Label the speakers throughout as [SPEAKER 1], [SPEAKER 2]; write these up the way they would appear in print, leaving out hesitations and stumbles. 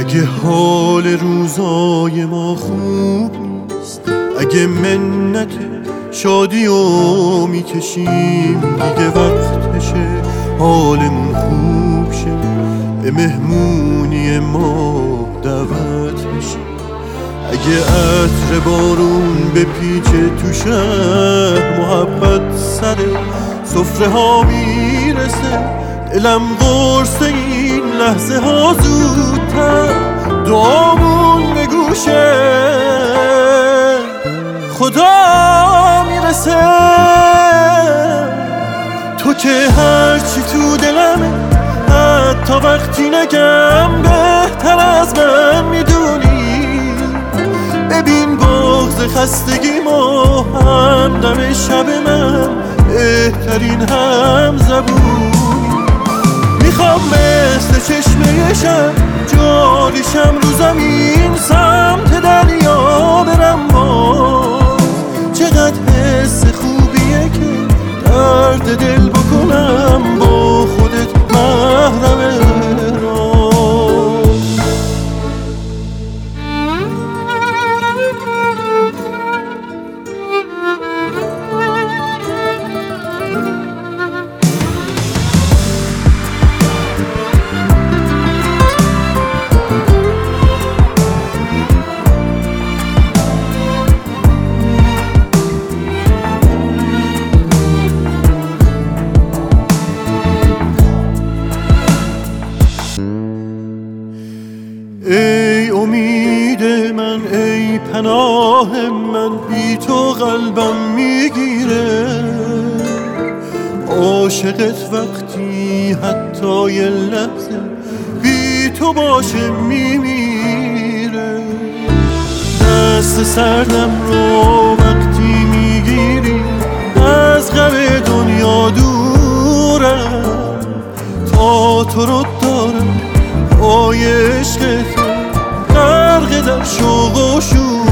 [SPEAKER 1] اگه حال روزای ما خوب نیست، اگه منت شادی رو میکشیم، دیگه وقتشه حالمون خوب شه، به مهمونی ما دعوت بشیم. اگه عطر بارون بپیچه تو شهر، محبت سر سفره ها میرسه، دلم قرص این لحظه ها زودتر، دعامون به گوشه خدا میرسه. تو که هرچی تو دلمه، حتی وقتی نگم بهتر از من میدونی. ببین بغض خستگی ما همدم شب من، بهترین هم زبونی. میخوام مثل چشمه شب جاریشم رو زمین، سمت دریا برم باز. چقدر حس خوبیه که درد دل بکنم با خودت محرم راز. ای امید من، ای پناه من، بی تو قلبم میگیره. عاشقت وقتی حتی یه لحظه بی تو باشه میمیره. دست سردم رو وقتی میگیری، از غم دنیا دورم، تا تو رو دارم پای عشق تو، غرق در شوق و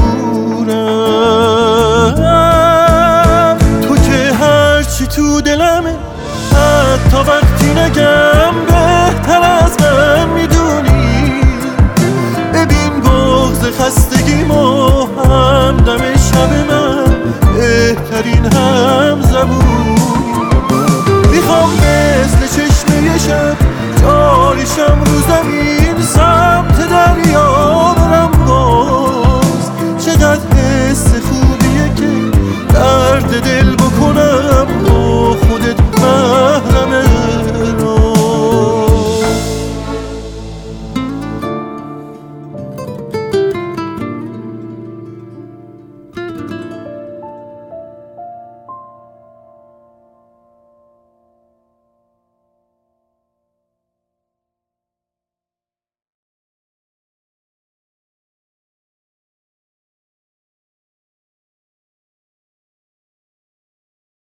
[SPEAKER 1] شورم. تو که هرچی تو دلمه، حتی وقتی نگم بهتر از من میدونی. ببین بغض خستگی ما همدم شب من، بهترین هم زبونی. میخوام مثل چشمه شب جاریشم رو زمین، سمت دریا برم باز. چقدر حس خوبیه که درد دل